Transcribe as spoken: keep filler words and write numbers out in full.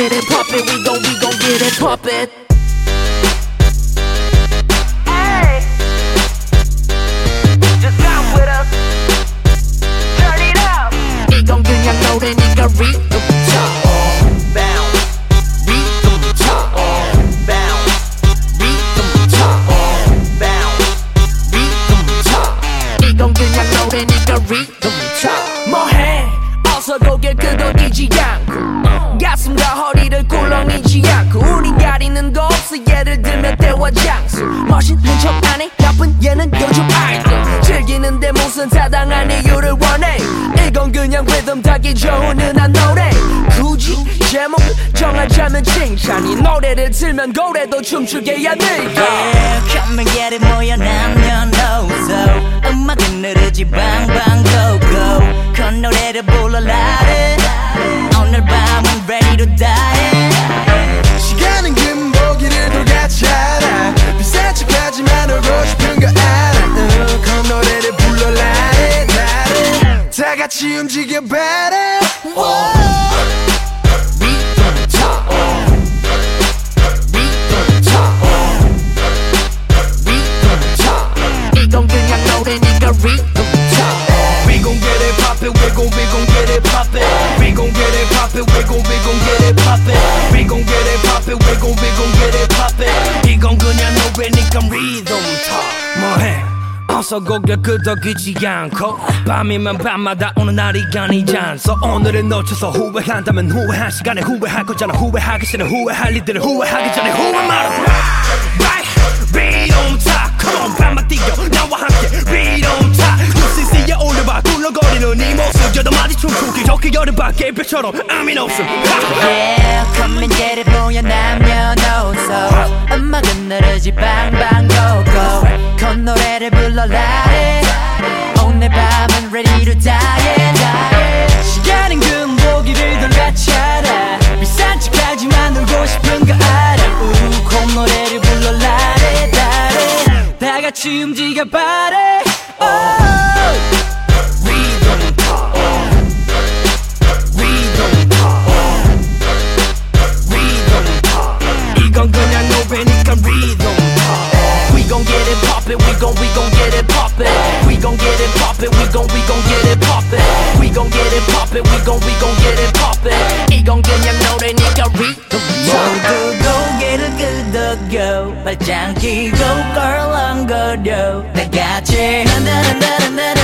get it poppin', we gon' we gon' get it poppin'. Hey, just come with us. Turn it up. 이건 그냥 노래니까 rhythm 쳐. 뭐해 어서 고개 끄덕이지 않고 가슴과 허리를 꿀렁이지 않고 우리 가리는 거 없어 예를 들면 때와 장소 멋있는 척 안해 나쁜 얘는 요즘 아이들 즐기는데 무슨 타당한 이유를 원해 이건 그냥 리듬 타기 좋은 흔한 노래 굳이 제목을 정하자면 칭찬 이 노래를 틀면 고래도 춤추게 해야 될까 yeah, come and get it 모여 남녀노소 음악은 느르지 방방 go go 그 노래를 불러라 오늘 밤은 ready to die 시간은 금보기를 돌같잖아 비싼 척하지만 울고 싶은 거 알아 그 노래를 불러라 나를 다 같이 움직여 봐라 이건 그냥 노래니까 rhythm 쳐. We gon' get it poppin', we gon' we gon' get it poppin'. We gon' get it poppin', we gon' we gon' get it poppin'. We gon' get it poppin', we gon' we gon' get it poppin'. 이건 그냥 노래니까 rhythm 쳐. 뭐해? 어서 고개 끄덕이지 않고 밤이면 밤마다 오는 날이 아니잖소 오늘을 놓쳐서 후회한다면 후회한 시간에 후회할 거잖아 후회하기 싫은 후회할 일들을 후회하기 전에 후회 말아 Right, rhythm 타 Come on 밤만 뛰어 나와 함께 rhythm 타 유씨씨에 올려봐 굴러거리는 이 모습 여덟 마디 춤추기 좋게 여름밤 개별처럼 아민 없음 yeah, come and get it 모여 남녀노소 음악은 느르지 방방 go go 그 노래를 불러라 오늘 밤은 ready to die, die. 시간은 금보기를 돌같잖아 비싼 척하지만 놀고 싶은 거 알아 그 노래를 불러라 다 같이 움직여봐라 oh. Rhythm 타 Rhythm 타 Rhythm 타 이건 그냥 노래니까 rhythm 타 We gon' get it poppin', we gon' we gon' get it poppin'. We gon' get it poppin', we gon' we gon' get it poppin'. We gon' get it poppin', we gon' we gon' get it poppin'. 이건 그냥 노래니까 rhythm 모두 고개를 끄덕여 발짱 끼고 껄렁거려 다 같이 난다난다난다